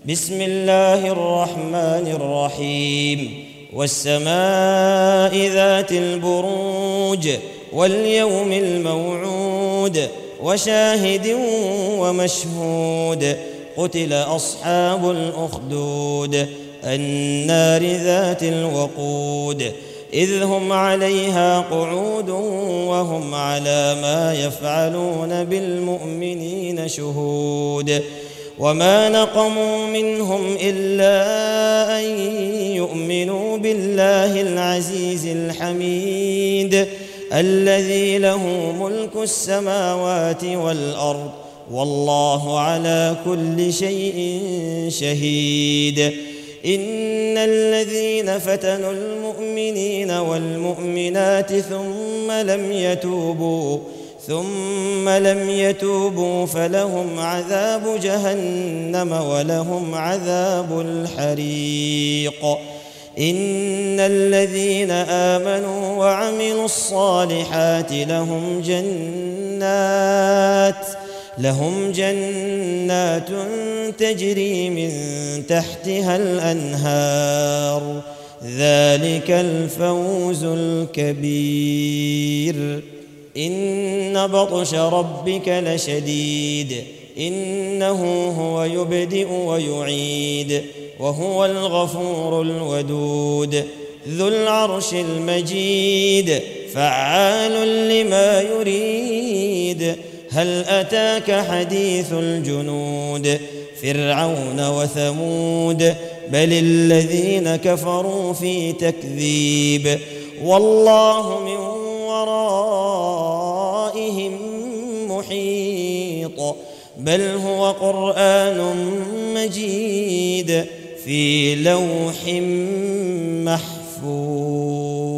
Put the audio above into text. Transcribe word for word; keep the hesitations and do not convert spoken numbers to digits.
بسم الله الرحمن الرحيم والسماء ذات البروج واليوم الموعود وشاهد ومشهود قتل أصحاب الأخدود النار ذات الوقود إذ هم عليها قعود وهم على ما يفعلون بالمؤمنين شهود وما نقموا منهم إلا أن يؤمنوا بالله العزيز الحميد الذي له ملك السماوات والأرض والله على كل شيء شهيد إن الذين فتنوا المؤمنين والمؤمنات ثم لم يتوبوا ثم لم يتوبوا فلهم عذاب جهنم ولهم عذاب الحريق إن الذين آمنوا وعملوا الصالحات لهم جنات لهم جنات تجري من تحتها الأنهار ذلك الفوز الكبير إن بطش ربك لشديد إنه هو يبدئ ويعيد وهو الغفور الودود ذو العرش المجيد فعال لما يريد هل أتاك حديث الجنود فرعون وثمود بل الذين كفروا في تكذيب والله من ورائهم محيط بل هو قرآن مجيد في لوح محفوظ.